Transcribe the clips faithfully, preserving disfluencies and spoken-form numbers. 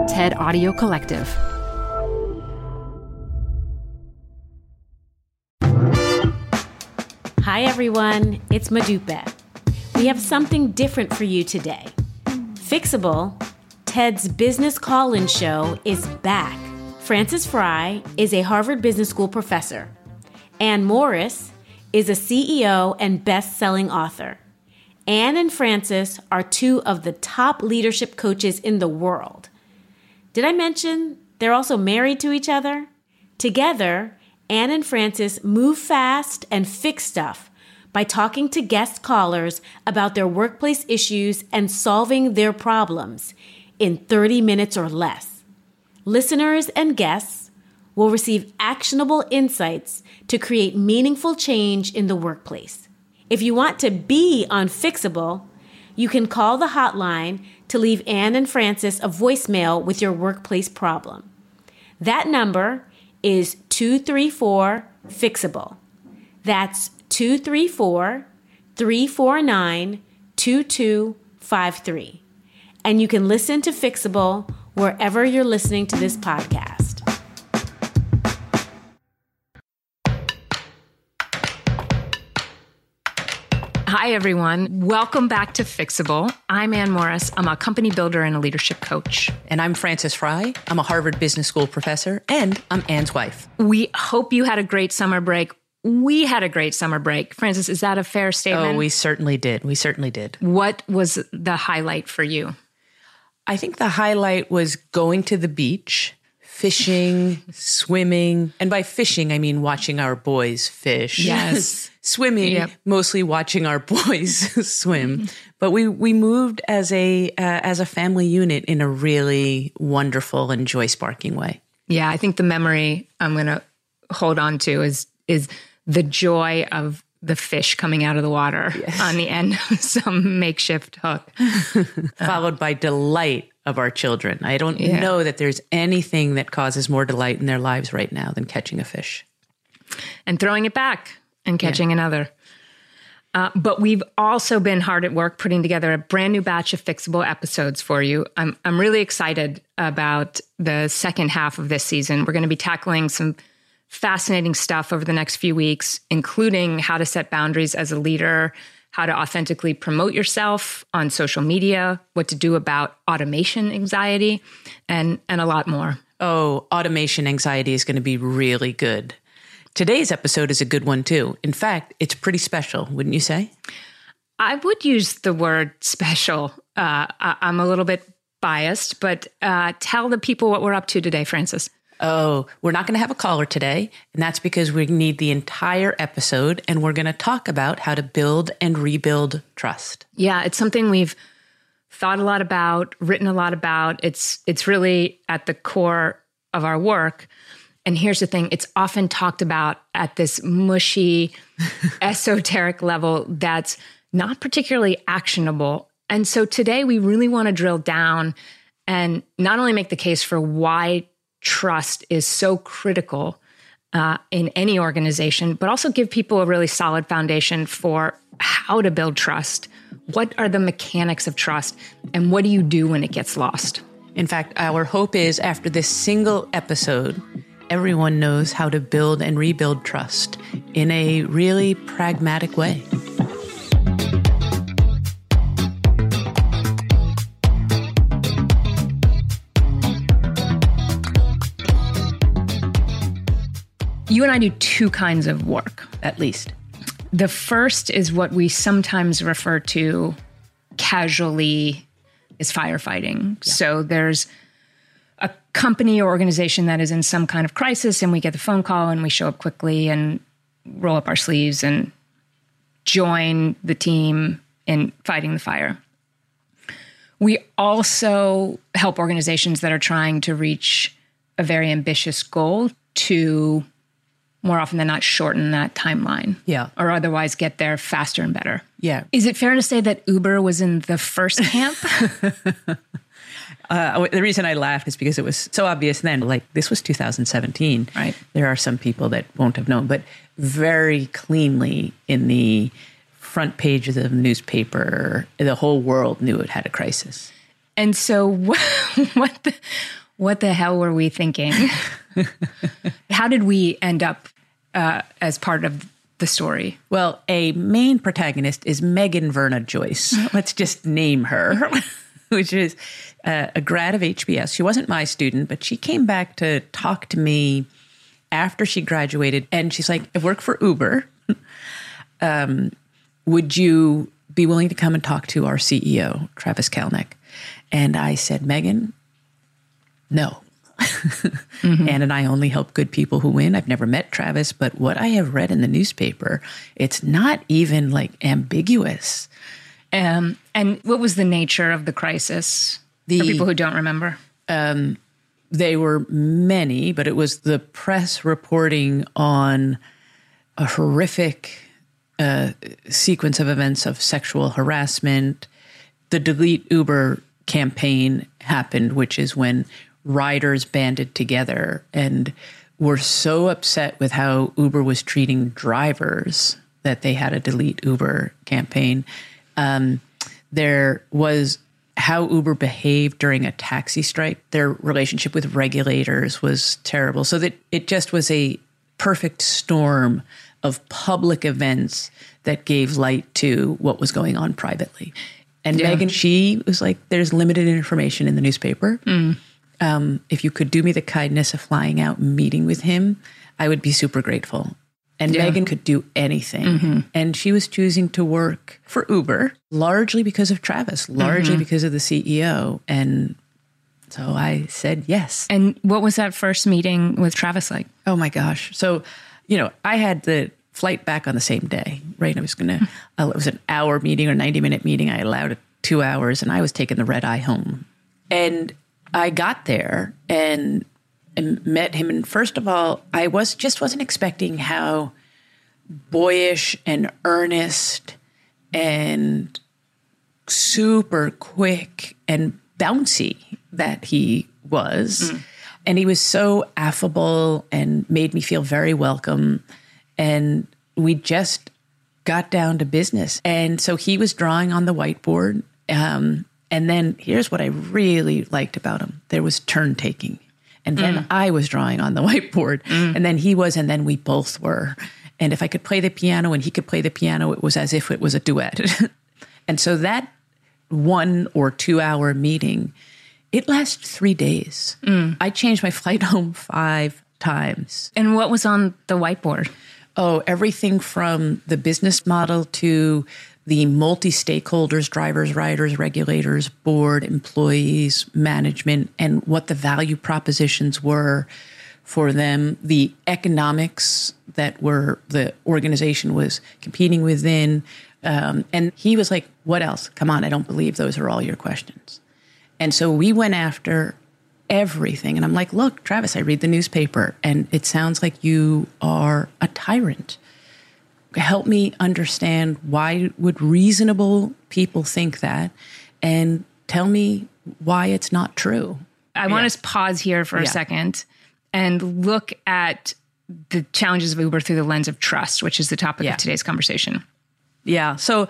TED Audio Collective. Hi everyone, it's Modupe. We have something different for you today. Fixable, TED's business call-in show, is back. Frances Frei is a Harvard Business School professor. Anne Morris is a C E O and best-selling author. Anne and Frances are two of the top leadership coaches in the world. Did I mention they're also married to each other? Together, Anne and Frances move fast and fix stuff by talking to guest callers about their workplace issues and solving their problems in thirty minutes or less. Listeners and guests will receive actionable insights to create meaningful change in the workplace. If you want to be on Fixable, you can call the hotline to leave Anne and Frances a voicemail with your workplace problem. That number is two three four, Fixable. That's two three four, three four nine, two two five three. And you can listen to Fixable wherever you're listening to this podcast. Hi, everyone. Welcome back to Fixable. I'm Anne Morris. I'm a company builder and a leadership coach. And I'm Frances Frei. I'm a Harvard Business School professor, and I'm Anne's wife. We hope you had a great summer break. We had a great summer break. Frances, is that a fair statement? Oh, we certainly did. We certainly did. What was the highlight for you? I think the highlight was going to the beach, fishing, swimming. And by fishing, I mean watching our boys fish. Yes. Swimming, yep. Mostly watching our boys swim. But we we moved as a uh, as a family unit in a really wonderful and joy-sparking way. Yeah, I think the memory I'm going to hold on to is is the joy of the fish coming out of the water yes. on the end of some makeshift hook. Followed by delight of our children. I don't yeah. know that there's anything that causes more delight in their lives right now than catching a fish. And throwing it back. And catching yeah. another. Uh, but we've also been hard at work putting together a brand new batch of Fixable episodes for you. I'm I'm really excited about the second half of this season. We're going to be tackling some fascinating stuff over the next few weeks, including how to set boundaries as a leader, how to authentically promote yourself on social media, what to do about automation anxiety, and, and a lot more. Oh, automation anxiety is going to be really good. Today's episode is a good one, too. In fact, it's pretty special, wouldn't you say? I would use the word special. Uh, I, I'm a little bit biased, but uh, tell the people what we're up to today, Frances. Oh, we're not going to have a caller today, and that's because we need the entire episode, and we're going to talk about how to build and rebuild trust. Yeah, it's something we've thought a lot about, written a lot about. It's it's really at the core of our work. And here's the thing, it's often talked about at this mushy, esoteric level that's not particularly actionable. And so today we really want to drill down and not only make the case for why trust is so critical uh, in any organization, but also give people a really solid foundation for how to build trust. What are the mechanics of trust? And what do you do when it gets lost? In fact, our hope is after this single episode, everyone knows how to build and rebuild trust in a really pragmatic way. You and I do two kinds of work, at least. The first is what we sometimes refer to casually as firefighting. Yeah. So there's a company or organization that is in some kind of crisis, and we get the phone call and we show up quickly and roll up our sleeves and join the team in fighting the fire. We also help organizations that are trying to reach a very ambitious goal to, more often than not, shorten that timeline. Yeah. Or otherwise get there faster and better. Yeah. Is it fair to say that Uber was in the first camp? Uh, the reason I laughed is because it was so obvious then, like this was two thousand seventeen. Right. There are some people that won't have known, but very cleanly in the front page of the newspaper, the whole world knew it had a crisis. And so what, what the what the hell were we thinking? How did we end up uh, as part of the story? Well, a main protagonist is Megan Verna Joyce. Let's just name her, which is uh, a grad of H B S. She wasn't my student, but she came back to talk to me after she graduated. And she's like, I work for Uber. Um, would you be willing to come and talk to our C E O, Travis Kalanick? And I said, Megan, no. Mm-hmm. Anne and I only help good people who win. I've never met Travis, but what I have read in the newspaper, it's not even like ambiguous. Um, and what was the nature of the crisis The, for people who don't remember? Um, they were many, but it was the press reporting on a horrific uh, sequence of events of sexual harassment. The Delete Uber campaign happened, which is when riders banded together and were so upset with how Uber was treating drivers that they had a Delete Uber campaign. Um, there was how Uber behaved during a taxi strike. Their relationship with regulators was terrible. So that it just was a perfect storm of public events that gave light to what was going on privately. And yeah. Megan, she was like, there's limited information in the newspaper. Mm. Um, if you could do me the kindness of flying out and meeting with him, I would be super grateful. And yeah. Megan could do anything. Mm-hmm. And she was choosing to work for Uber, largely because of Travis, largely mm-hmm. because of the C E O. And so I said yes. And what was that first meeting with Travis like? Oh my gosh. So, you know, I had the flight back on the same day, right? I was going to, uh, it was an hour meeting or ninety minute meeting. I allowed it two hours and I was taking the red eye home. And I got there and, and met him. And first of all, I was just wasn't expecting how boyish and earnest and super quick and bouncy that he was. Mm. And he was so affable and made me feel very welcome. And we just got down to business. And so he was drawing on the whiteboard. Um, and then here's what I really liked about him. There was turn taking. And then mm. I was drawing on the whiteboard. Mm. And then he was, and then we both were. And if I could play the piano and he could play the piano, it was as if it was a duet. And so that one or two hour meeting, it lasted three days. Mm. I changed my flight home five times. And what was on the whiteboard? Oh, everything from the business model to the multi-stakeholders, drivers, riders, regulators, board, employees, management, and what the value propositions were for them, the economics that were the organization was competing within. Um, and he was like, what else? Come on, I don't believe those are all your questions. And so we went after everything. And I'm like, look, Travis, I read the newspaper and it sounds like you are a tyrant. Help me understand, why would reasonable people think that? And tell me why it's not true. I yeah. want to pause here for yeah. a second and look at the challenges of Uber through the lens of trust, which is the topic yeah. of today's conversation. Yeah. So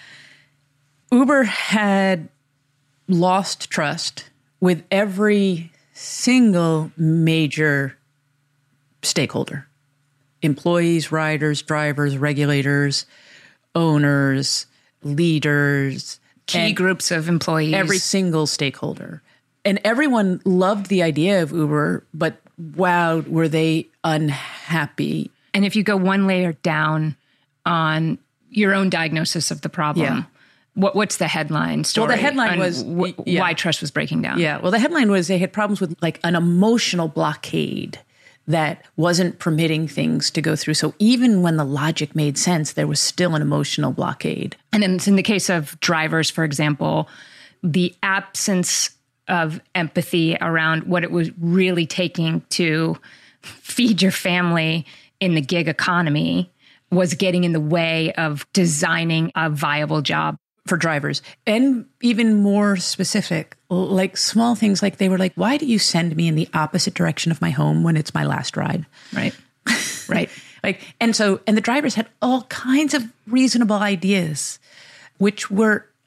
Uber had lost trust with every single major stakeholder: employees, riders, drivers, regulators, owners, leaders, key groups of employees, every single stakeholder. And everyone loved the idea of Uber, but wow, were they unhappy. And if you go one layer down on your own diagnosis of the problem, yeah. What, what's the headline story? Well, the headline was w- yeah. why trust was breaking down. Yeah. Well, the headline was they had problems with like an emotional blockade that wasn't permitting things to go through. So even when the logic made sense, there was still an emotional blockade. And in, in the case of drivers, for example, the absence of empathy around what it was really taking to feed your family in the gig economy was getting in the way of designing a viable job for drivers. And even more specific, like small things like they were like, why do you send me in the opposite direction of my home when it's my last ride? Right. Right. Like, and so, and the drivers had all kinds of reasonable ideas, which were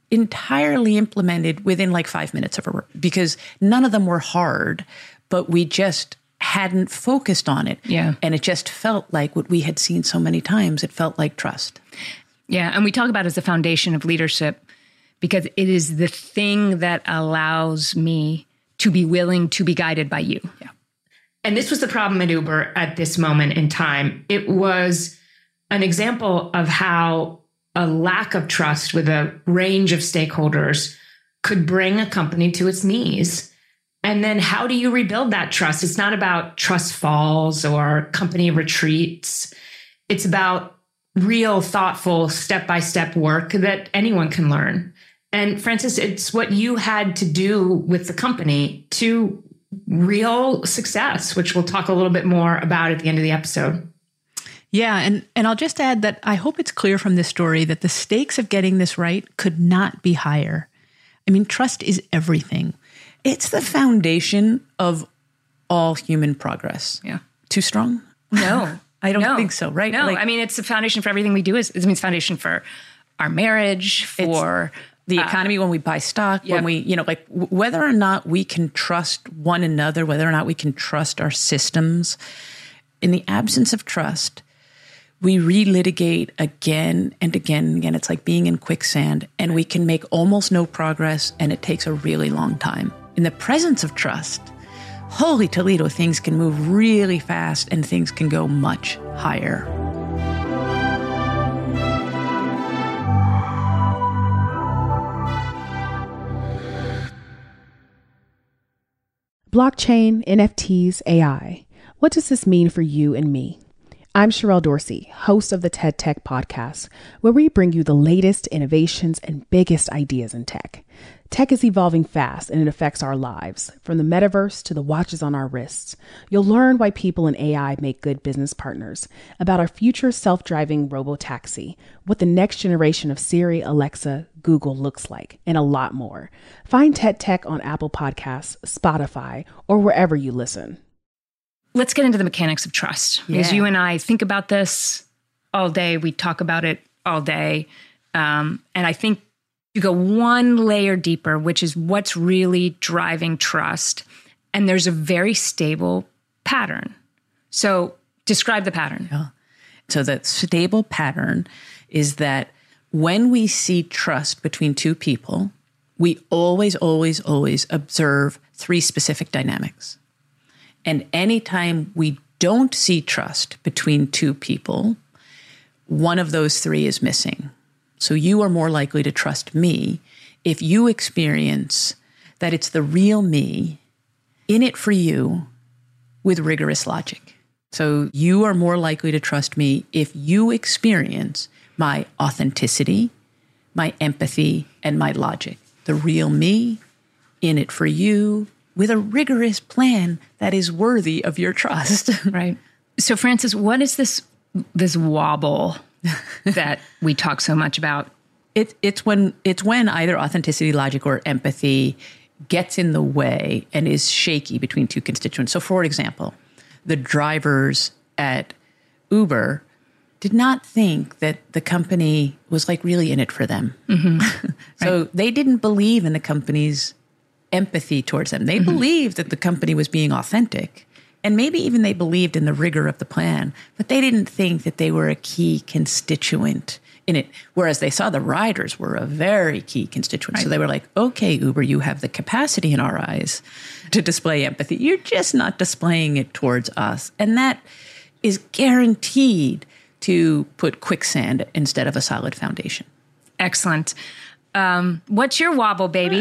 entirely implemented within like five minutes of a work, because none of them were hard, but we just hadn't focused on it. Yeah. And it just felt like what we had seen so many times. It felt like trust. Yeah. And we talk about it as the foundation of leadership because it is the thing that allows me to be willing to be guided by you. Yeah. And this was the problem at Uber at this moment in time. It was an example of how a lack of trust with a range of stakeholders could bring a company to its knees. And then how do you rebuild that trust? It's not about trust falls or company retreats. It's about real, thoughtful, step-by-step work that anyone can learn. And Frances, it's what you had to do with the company to real success, which we'll talk a little bit more about at the end of the episode. Yeah. And, and I'll just add that I hope it's clear from this story that the stakes of getting this right could not be higher. I mean, trust is everything. It's the foundation of all human progress. Yeah. Too strong? No. I don't no. think so, right? No, like, I mean, it's the foundation for everything we do. Is, it means foundation for our marriage, for the economy, uh, when we buy stock, yep. when we, you know, like w- whether or not we can trust one another, whether or not we can trust our systems. In the absence of trust, we relitigate again and again and again. It's like being in quicksand, and we can make almost no progress, and it takes a really long time. In the presence of trust, holy Toledo, things can move really fast and things can go much higher. Blockchain, N F Ts, A I. What does this mean for you and me? I'm Sherelle Dorsey, host of the TED Tech Podcast, where we bring you the latest innovations and biggest ideas in tech. Tech is evolving fast and it affects our lives, from the metaverse to the watches on our wrists. You'll learn why people in A I make good business partners, about our future self-driving robo-taxi, what the next generation of Siri, Alexa, Google looks like, and a lot more. Find TED Tech on Apple Podcasts, Spotify, or wherever you listen. Let's get into the mechanics of trust. Yeah. Because you and I think about this all day. We talk about it all day. Um, and I think you go one layer deeper, which is what's really driving trust. And there's a very stable pattern. So describe the pattern. Yeah. So the stable pattern is that when we see trust between two people, we always, always, always observe three specific dynamics. And anytime we don't see trust between two people, one of those three is missing. So you are more likely to trust me if you experience that it's the real me in it for you with rigorous logic. So you are more likely to trust me if you experience my authenticity, my empathy, and my logic. The real me in it for you with a rigorous plan that is worthy of your trust. Right. So Frances, what is this this wobble that we talk so much about? It, it's when it's when either authenticity, logic, or empathy gets in the way and is shaky between two constituents. So for example, the drivers at Uber did not think that the company was like really in it for them. Mm-hmm. So right. They didn't believe in the company's empathy towards them. They mm-hmm. believed that the company was being authentic, and maybe even they believed in the rigor of the plan, but they didn't think that they were a key constituent in it, whereas they saw the riders were a very key constituent. Right. So they were like, okay, Uber, you have the capacity in our eyes to display empathy. You're just not displaying it towards us. And that is guaranteed to put quicksand instead of a solid foundation. Excellent. Um, what's your wobble, baby?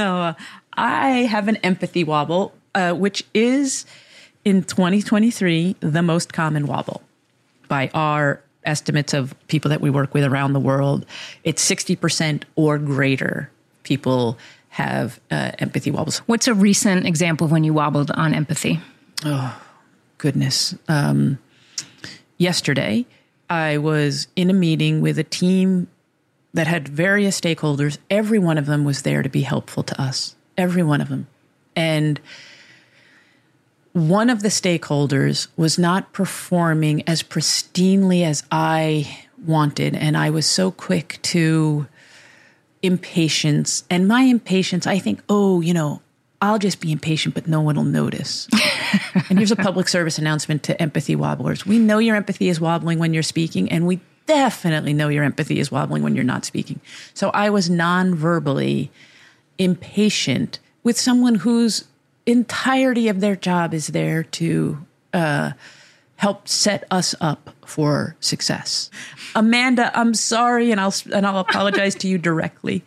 I have an empathy wobble, uh, which is in twenty twenty-three, the most common wobble by our estimates of people that we work with around the world. It's sixty percent or greater people have uh, empathy wobbles. What's a recent example of when you wobbled on empathy? Oh, goodness. Um, yesterday, I was in a meeting with a team that had various stakeholders. Every one of them was there to be helpful to us. Every one of them. And one of the stakeholders was not performing as pristinely as I wanted. And I was so quick to impatience. And my impatience, I think, oh, you know, I'll just be impatient, but no one will notice. And here's a public service announcement to empathy wobblers. We know your empathy is wobbling when you're speaking, and we definitely know your empathy is wobbling when you're not speaking. So I was non-verbally impatient with someone whose entirety of their job is there to uh, help set us up for success. Amanda, I'm sorry, and I'll and I'll apologize to you directly.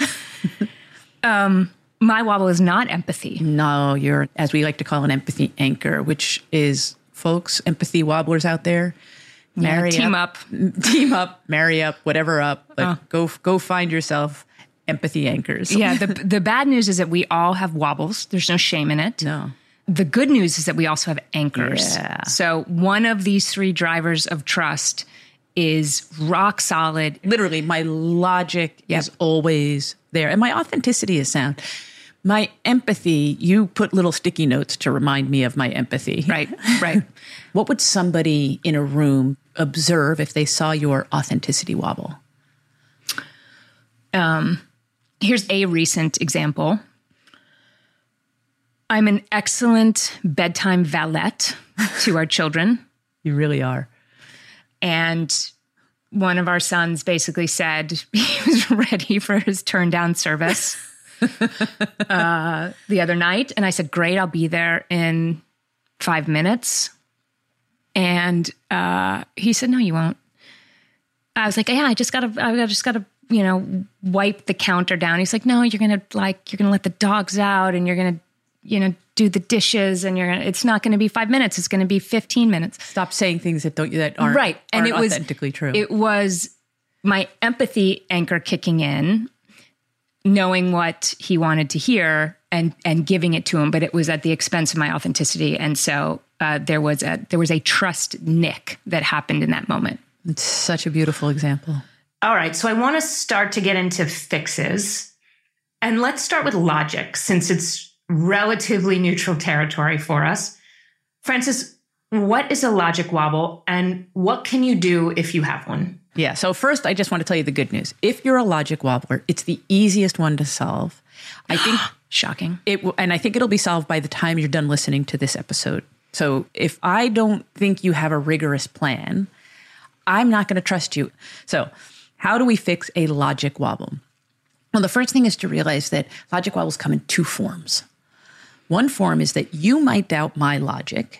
um, my wobble is not empathy. No, you're, as we like to call, an empathy anchor, which is, folks, empathy wobblers out there. Marry yeah, team up, up, team up, marry up, whatever up. Like, uh. go go find yourself empathy anchors. Yeah, the the bad news is that we all have wobbles. There's no shame in it. No. The good news is that we also have anchors. Yeah. So one of these three drivers of trust is rock solid. Literally, my logic Yep. is always there. And my authenticity is sound. My empathy, you put little sticky notes to remind me of my empathy. Right, right. What would somebody in a room observe if they saw your authenticity wobble? Um, here's a recent example. I'm an excellent bedtime valet to our children. You really are. And one of our sons basically said he was ready for his turn down service uh, the other night. And I said, great, I'll be there in five minutes. And uh, he said, no, you won't. I was like, yeah, I just gotta, I just gotta, you know, wipe the counter down. He's like, no, you're going to like, you're going to let the dogs out and you're going to, you know, do the dishes and you're going to, it's not going to be five minutes. It's going to be fifteen minutes. Stop saying things that don't, that aren't, right. And aren't it was authentically true. It was my empathy anchor kicking in, knowing what he wanted to hear and, and giving it to him, but it was at the expense of my authenticity. And so uh, there was a, there was a trust nick that happened in that moment. It's such a beautiful example. All right, so I want to start to get into fixes. And let's start with logic, since it's relatively neutral territory for us. Frances, what is a logic wobble and what can you do if you have one? Yeah, so first, I just want to tell you the good news. If you're a logic wobbler, it's the easiest one to solve. I think Shocking. it, w- and I think it'll be solved by the time you're done listening to this episode. So if I don't think you have a rigorous plan, I'm not going to trust you. So how do we fix a logic wobble? Well, the first thing is to realize that logic wobbles come in two forms. One form is that you might doubt my logic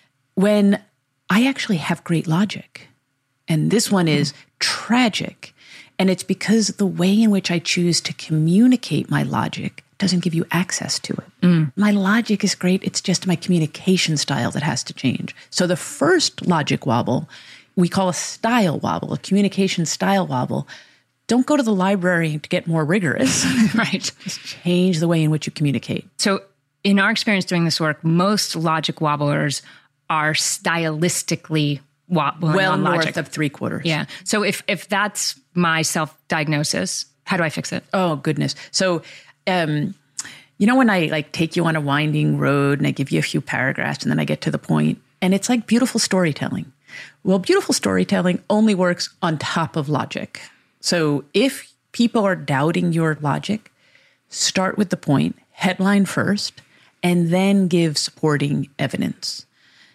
when I actually have great logic. And this one is mm. tragic. And it's because the way in which I choose to communicate my logic doesn't give you access to it. Mm. My logic is great. It's just my communication style that has to change. So the first logic wobble we call a style wobble, a communication style wobble. Don't go to the library to get more rigorous. Right. Just change the way in which you communicate. So in our experience doing this work, most logic wobblers are stylistically wobbling well on logic. North of three quarters. Yeah. So if if that's my self-diagnosis, how do I fix it? Oh, goodness. So, um, you know, when I like take you on a winding road and I give you a few paragraphs and then I get to the point, and it's like beautiful storytelling. Well, beautiful storytelling only works on top of logic. So if people are doubting your logic, start with the point, headline first, and then give supporting evidence.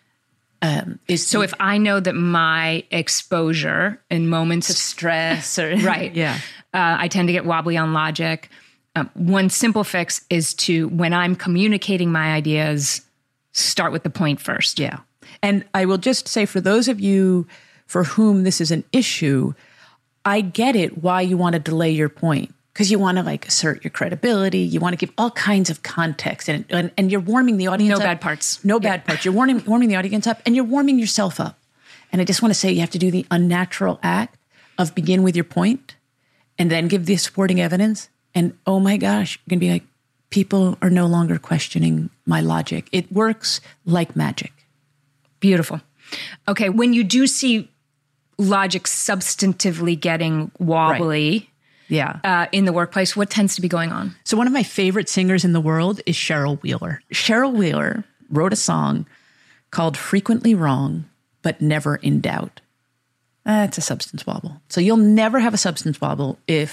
Um, is so if I know that my exposure in moments of stress or right, yeah, uh, I tend to get wobbly on logic. Um, one simple fix is to, when I'm communicating my ideas, start with the point first. Yeah. And I will just say, for those of you for whom this is an issue, I get it why you want to delay your point, because you want to like assert your credibility. You want to give all kinds of context, and and, and you're warming the audience No up. bad parts. No Yeah. bad parts. You're warming, warming the audience up, and you're warming yourself up. And I just want to say you have to do the unnatural act of begin with your point and then give the supporting evidence. And oh my gosh, you're going to be like, people are no longer questioning my logic. It works like magic. Beautiful. Okay, when you do see logic substantively getting wobbly Yeah. uh, in the workplace, what tends to be going on? So one of my favorite singers in the world is Cheryl Wheeler. Cheryl Wheeler wrote a song called Frequently Wrong, but Never in Doubt. That's a substance wobble. So you'll never have a substance wobble if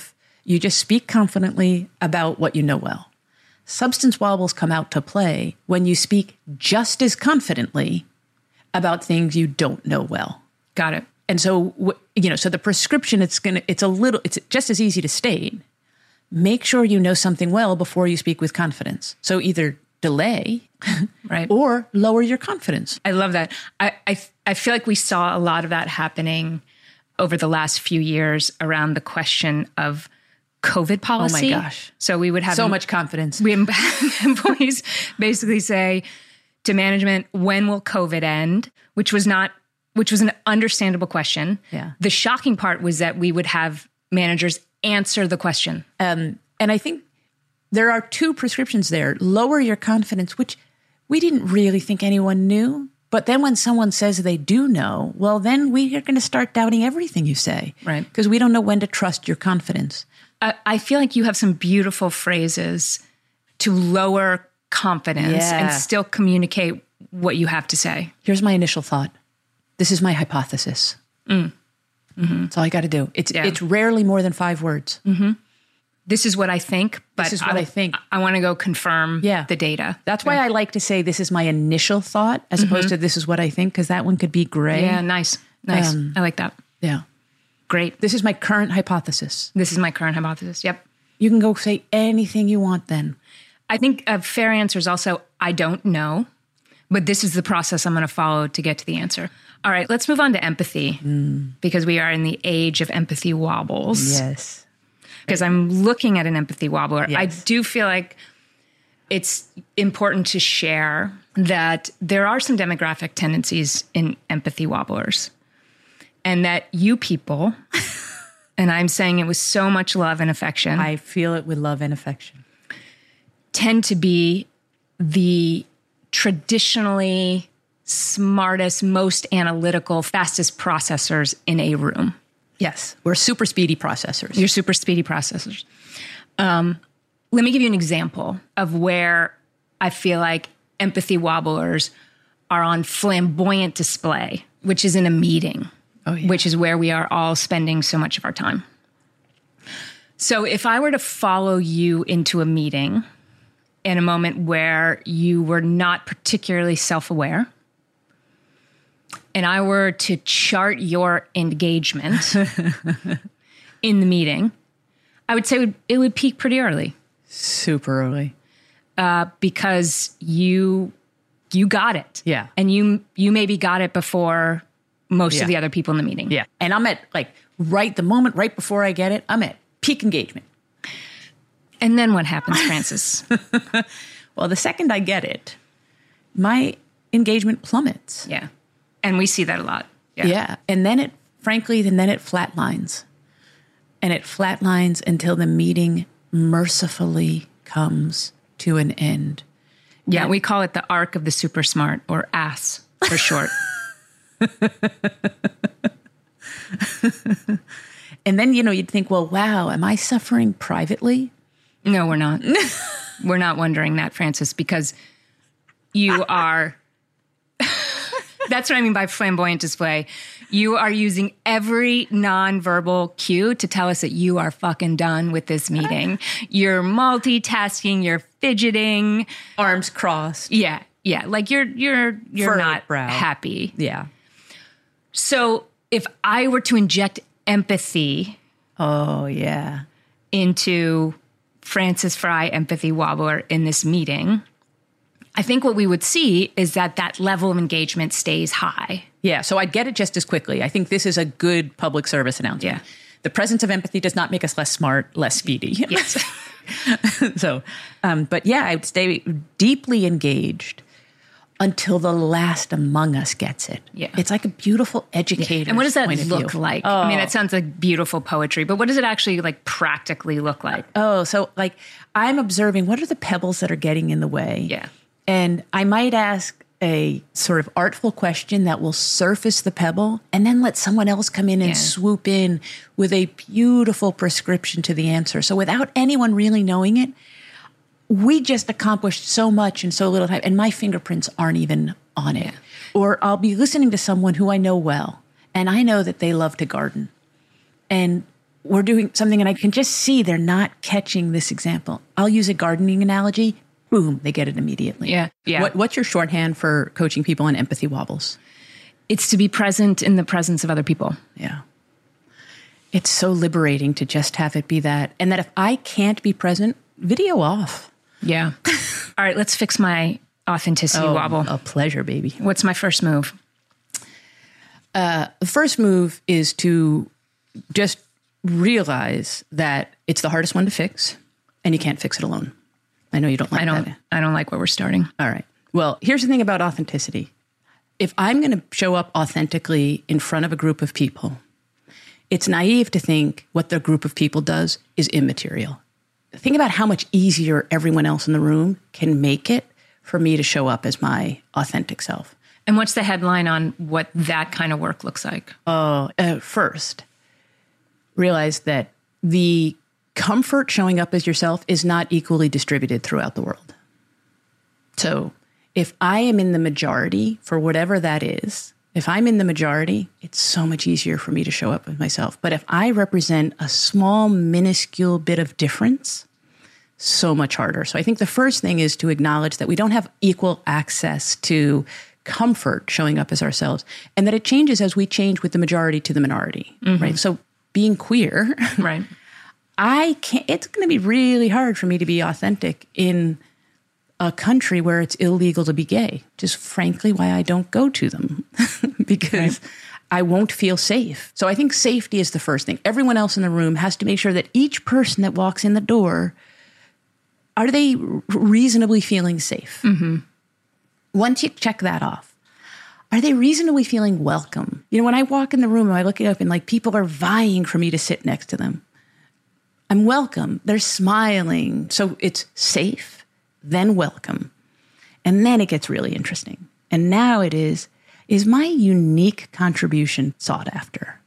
You just speak confidently about what you know well. Substance wobbles come out to play when you speak just as confidently about things you don't know well. Got it. And so, you know, so the prescription, it's going to, it's a little, it's just as easy to state. Make sure you know something well before you speak with confidence. So either delay right, or lower your confidence. I love that. I, I, I feel like we saw a lot of that happening over the last few years around the question of COVID policy. Oh my gosh. So we would have so em- much confidence. We have employees basically say to management, when will COVID end? Which was not, which was an understandable question. Yeah. The shocking part was that we would have managers answer the question. Um, and I think there are two prescriptions there. Lower your confidence, which we didn't really think anyone knew. But then when someone says they do know, well, then we are going to start doubting everything you say. Right. Because we don't know when to trust your confidence. I, I feel like you have some beautiful phrases to lower confidence Yeah. and still communicate what you have to say. Here's my initial thought. This is my hypothesis. Mm. Mm-hmm. That's all I got to do. It's Yeah. it's rarely more than five words. Mm-hmm. This is what I think, but This is what I think. I want to go confirm Yeah. the data. That's why I like to say this is my initial thought as opposed to this is what I think, because that one could be gray. Yeah, nice. Nice. Um, I like that. Yeah. Great. This is my current hypothesis. This is my current hypothesis. Yep. You can go say anything you want then. I think a fair answer is also, I don't know, but this is the process I'm going to follow to get to the answer. All right, let's move on to empathy mm. because we are in the age of empathy wobbles. Yes. Because I'm looking at an empathy wobbler. Yes. I do feel like it's important to share that there are some demographic tendencies in empathy wobblers, and that you people, and I'm saying it with so much love and affection, I feel it with love and affection, tend to be the traditionally smartest, most analytical, fastest processors in a room. Yes. We're super speedy processors. You're super speedy processors. Um, let me give you an example of where I feel like empathy wobblers are on flamboyant display, which is in a meeting, oh, yeah. which is where we are all spending so much of our time. So if I were to follow you into a meeting in a moment where you were not particularly self-aware, and I were to chart your engagement in the meeting, I would say it would, it would peak pretty early. Super early. Uh, because you you got it. Yeah. And you you maybe got it before most Yeah. of the other people in the meeting. Yeah. And I'm at, like, right the moment, right before I get it, I'm at peak engagement. And then what happens, Frances? Well, the second I get it, my engagement plummets. Yeah. And we see that a lot. Yeah. Yeah. And then it, frankly, and then it flatlines. And it flatlines until the meeting mercifully comes to an end. Yeah, And- we call it the arc of the super smart, or A S for short. And then, you know, you'd think, well, wow, am I suffering privately? No, we're not. We're not wondering that, Frances, because you are... That's what I mean by flamboyant display. You are using every nonverbal cue to tell us that you are fucking done with this meeting. You're multitasking, you're fidgeting. Arms crossed. Yeah, yeah. Like you're you're you're Furrowed not brow. happy. Yeah. So if I were to inject empathy Oh, yeah. into Frances Frei empathy wobbler in this meeting, I think what we would see is that that level of engagement stays high. Yeah, so I'd get it just as quickly. I think this is a good public service announcement. Yeah. The presence of empathy does not make us less smart, less speedy. Yes. so, um, but yeah, I would stay deeply engaged until the last among us gets it. Yeah. It's like a beautiful educator. And what does that point of look view. like? Oh. I mean, that sounds like beautiful poetry, but what does it actually like practically look like? Oh, so like I'm observing what are the pebbles that are getting in the way? Yeah. And I might ask a sort of artful question that will surface the pebble and then let someone else come in and Yeah. swoop in with a beautiful prescription to the answer. So without anyone really knowing it, we just accomplished so much in so little time, and my fingerprints aren't even on it. Yeah. Or I'll be listening to someone who I know well, and I know that they love to garden. And we're doing something and I can just see they're not catching this example. I'll use a gardening analogy. Boom, they get it immediately. Yeah. Yeah. What, what's your shorthand for coaching people on empathy wobbles? It's to be present in the presence of other people. Yeah. It's so liberating to just have it be that. And that if I can't be present, video off. Yeah. All right, let's fix my authenticity Oh, wobble. a pleasure, baby. What's my first move? Uh, the first move is to just realize that it's the hardest one to fix and you can't fix it alone. I know you don't like I don't that. I don't like where we're starting. All right. Well, here's the thing about authenticity. If I'm going to show up authentically in front of a group of people, it's naive to think what the group of people does is immaterial. Think about how much easier everyone else in the room can make it for me to show up as my authentic self. And what's the headline on what that kind of work looks like? Oh, uh, first, realize that the comfort showing up as yourself is not equally distributed throughout the world. So if I am in the majority for whatever that is, if I'm in the majority, it's so much easier for me to show up as myself. But if I represent a small, minuscule bit of difference, so much harder. So I think the first thing is to acknowledge that we don't have equal access to comfort showing up as ourselves, and that it changes as we change with the majority to the minority, mm-hmm. right? So being queer, right? I can't, it's going to be really hard for me to be authentic in a country where it's illegal to be gay, which is frankly why I don't go to them because right. I won't feel safe. So I think safety is the first thing. Everyone else in the room has to make sure that each person that walks in the door, are they reasonably feeling safe? Mm-hmm. Once you check that off, are they reasonably feeling welcome? You know, when I walk in the room, I look it up and like people are vying for me to sit next to them. I'm welcome. They're smiling. So it's safe, then welcome. And then it gets really interesting. And now it is, is my unique contribution sought after?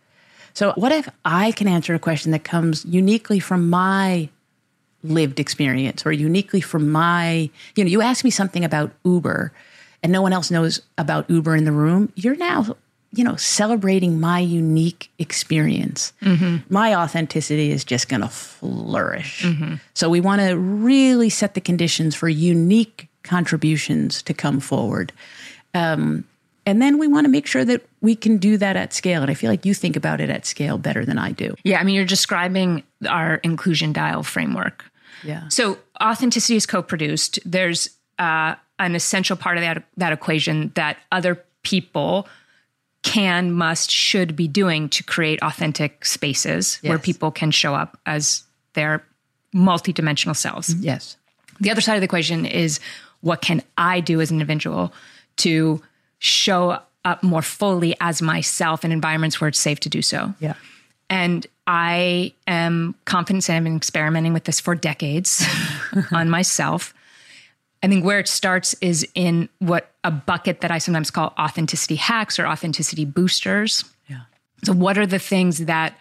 So what if I can answer a question that comes uniquely from my lived experience or uniquely from my, you know, you ask me something about Uber and no one else knows about Uber in the room, you're now, you know, celebrating my unique experience. Mm-hmm. My authenticity is just going to flourish. Mm-hmm. So we want to really set the conditions for unique contributions to come forward. Um, and then we want to make sure that we can do that at scale. And I feel like you think about it at scale better than I do. Yeah, I mean, you're describing our inclusion dial framework. Yeah. So authenticity is co-produced. There's uh, an essential part of that, that equation that other people can, must, should be doing to create authentic spaces yes. where people can show up as their multidimensional selves. Yes. The other side of the equation is what can I do as an individual to show up more fully as myself in environments where it's safe to do so. Yeah. And I am confident, and I've been experimenting with this for decades on myself. I think where it starts is in what a bucket that I sometimes call authenticity hacks or authenticity boosters. Yeah. So what are the things that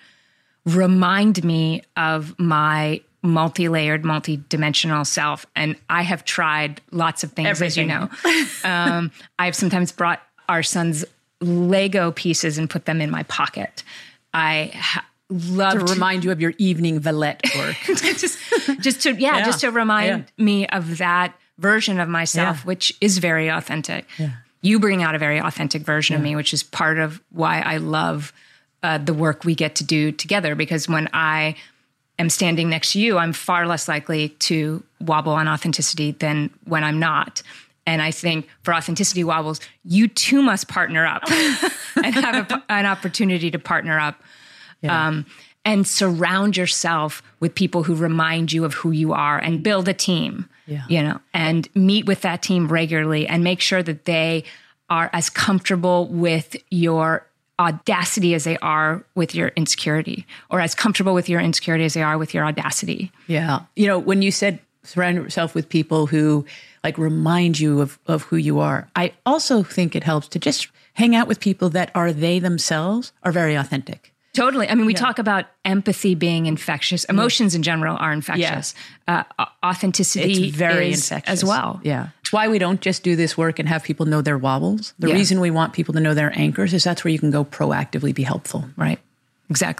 remind me of my multi-layered, multi-dimensional self? And I have tried lots of things, Everything. as you know. um, I've sometimes brought our son's Lego pieces and put them in my pocket. I ha- love to, to remind you of your evening Valette work. just, just to, yeah, yeah. just to remind yeah. me of that version of myself, yeah. which is very authentic. Yeah. You bring out a very authentic version yeah. of me, which is part of why I love uh, the work we get to do together. Because when I am standing next to you, I'm far less likely to wobble on authenticity than when I'm not. And I think for authenticity wobbles, you too must partner up and have a, an opportunity to partner up. Yeah. Um, and surround yourself with people who remind you of who you are and build a team, yeah. you know, and meet with that team regularly and make sure that they are as comfortable with your audacity as they are with your insecurity, or as comfortable with your insecurity as they are with your audacity. Yeah. You know, when you said surround yourself with people who like remind you of, of who you are, I also think it helps to just hang out with people that are they themselves are very authentic. Totally. I mean, we yeah. talk about empathy being infectious. Emotions yeah. in general are infectious. Yeah. Uh, authenticity it's very is infectious as well. Yeah. It's why we don't just do this work and have people know their wobbles. The yeah. reason we want people to know their anchors is that's where you can go proactively be helpful. Right. Exactly.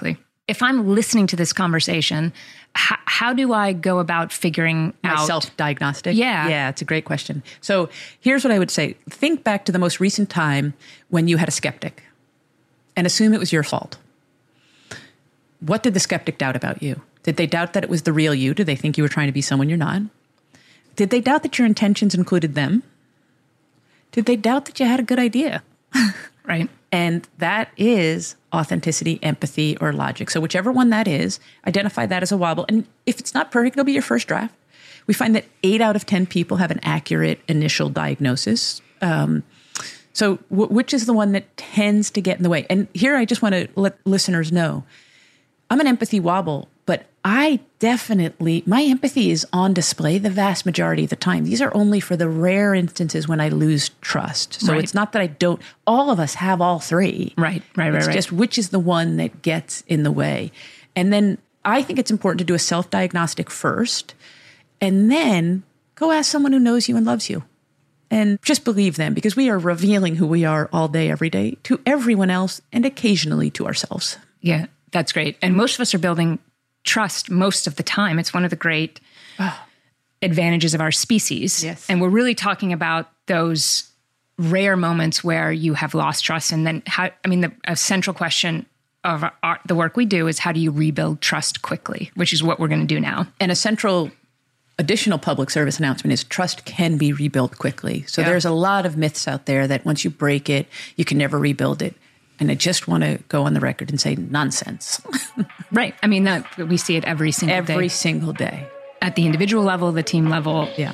if I'm listening to this conversation, how, how do I go about figuring My out self-diagnostic? Yeah. Yeah, it's a great question. So here's what I would say. Think back to the most recent time when you had a skeptic and assume it was your fault. What did the skeptic doubt about you? Did they doubt that it was the real you? Did they think you were trying to be someone you're not? Did they doubt that your intentions included them? Did they doubt that you had a good idea? Right. And that is authenticity, empathy, or logic. So whichever one that is, identify that as a wobble. And if it's not perfect, it'll be your first draft. We find that eight out of ten people have an accurate initial diagnosis. Um, so w- which is the one that tends to get in the way? And here I just want to let listeners know, I'm an empathy wobble, but I definitely, my empathy is on display the vast majority of the time. These are only for the rare instances when I lose trust. So Right. it's not that I don't, all of us have all three. Right, right, right, It's right. just which is the one that gets in the way. And then I think it's important to do a self-diagnostic first, and then go ask someone who knows you and loves you. And just believe them, because we are revealing who we are all day, every day, to everyone else and occasionally to ourselves. Yeah, that's great. And most of us are building trust most of the time. It's one of the great advantages of our species. Yes. And we're really talking about those rare moments where you have lost trust. And then how, I mean, the a central question of our, our, the work we do is how do you rebuild trust quickly, which is what we're going to do now. And a central additional public service announcement is trust can be rebuilt quickly. So Yeah. there's a lot of myths out there that once you break it, you can never rebuild it. And I just want to go on the record and say nonsense. Right. I mean, that we see it every single day. Every single day. At the individual level, the team level. Yeah.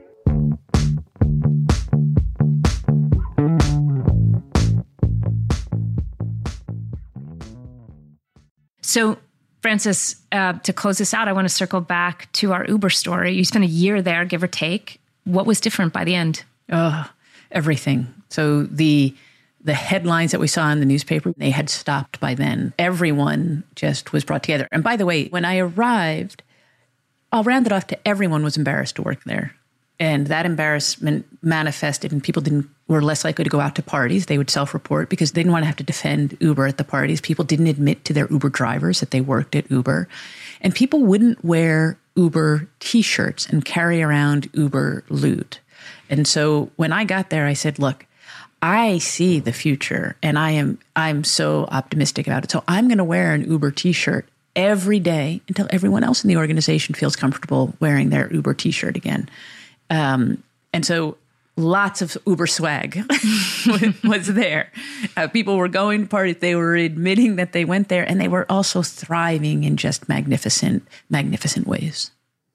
So, Francis, uh, to close this out, I want to circle back to our Uber story. You spent a year there, give or take. What was different by the end? Oh, everything. So the the headlines that we saw in the newspaper, they had stopped by then. Everyone just was brought together. And by the way, when I arrived, I'll round it off to everyone was embarrassed to work there. And that embarrassment manifested and people didn't were less likely to go out to parties. They would self-report because they didn't want to have to defend Uber at the parties. People didn't admit to their Uber drivers that they worked at Uber. And people wouldn't wear Uber T-shirts and carry around Uber loot. And so when I got there, I said, look, I see the future and I am I'm so optimistic about it. So I'm going to wear an Uber T-shirt every day until everyone else in the organization feels comfortable wearing their Uber T-shirt again. Um, and so lots of Uber swag was there. Uh, people were going to parties. They were admitting that they went there, and they were also thriving in just magnificent, magnificent ways.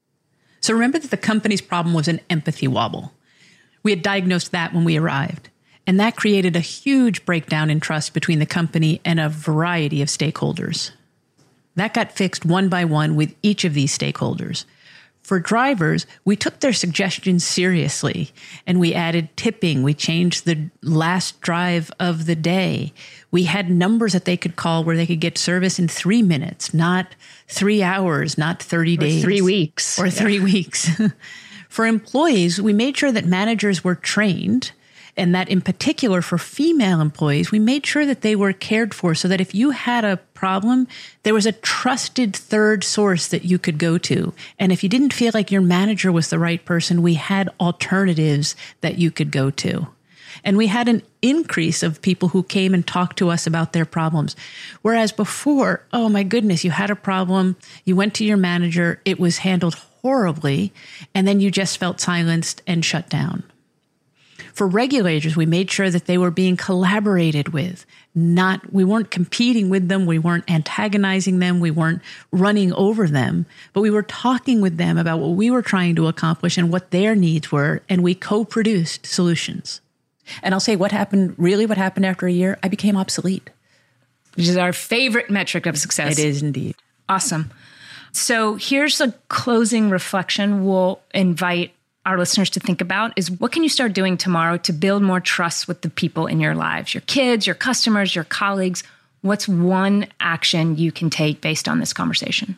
So remember that the company's problem was an empathy wobble. We had diagnosed that when we arrived, and that created a huge breakdown in trust between the company and a variety of stakeholders. That got fixed one by one with each of these stakeholders. For drivers, we took their suggestions seriously and we added tipping. We changed the last drive of the day. We had numbers that they could call where they could get service in three minutes, not three hours, not thirty days. Three weeks. Or three yeah. weeks. For employees, we made sure that managers were trained, and that in particular for female employees, we made sure that they were cared for so that if you had a problem, there was a trusted third source that you could go to. And if you didn't feel like your manager was the right person, we had alternatives that you could go to. And we had an increase of people who came and talked to us about their problems. Whereas before, oh my goodness, you had a problem, you went to your manager, it was handled horribly, and then you just felt silenced and shut down. For regulators, we made sure that they were being collaborated with. Not, we weren't competing with them. We weren't antagonizing them. We weren't running over them, but we were talking with them about what we were trying to accomplish and what their needs were. And we co-produced solutions. And I'll say what happened, really what happened after a year, I became obsolete. Which is our favorite metric of success. It is indeed. Awesome. So here's a closing reflection we'll invite our listeners to think about is what can you start doing tomorrow to build more trust with the people in your lives, your kids, your customers, your colleagues? What's one action you can take based on this conversation?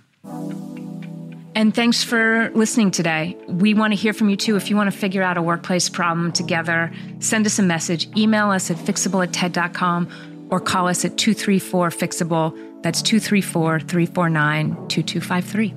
And thanks for listening today. We want to hear from you too. If you want to figure out a workplace problem together, send us a message, email us at fixable at ted dot com or call us at two three four fixable. That's two three four, three four nine, two two five three.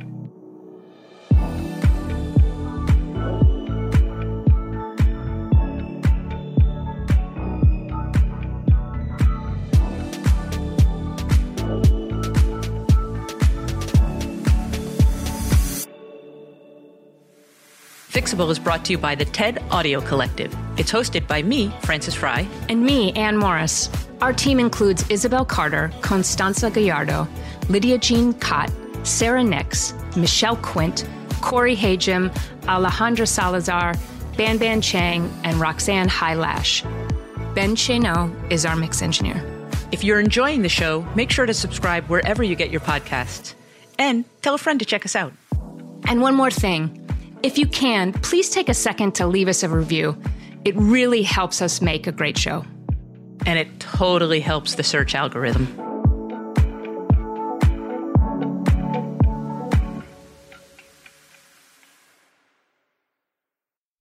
Fixable is brought to you by the TED Audio Collective. It's hosted by me, Frances Frei. And me, Anne Morris. Our team includes Isabel Carter, Constanza Gallardo, Lydia Jean Cott, Sarah Nix, Michelle Quint, Corey Hajim, Alejandra Salazar, Ban Ban Chang, and Roxanne Highlash. Ben Cheno is our mix engineer. If you're enjoying the show, make sure to subscribe wherever you get your podcasts. And tell a friend to check us out. And one more thing. If you can, please take a second to leave us a review. It really helps us make a great show. And it totally helps the search algorithm.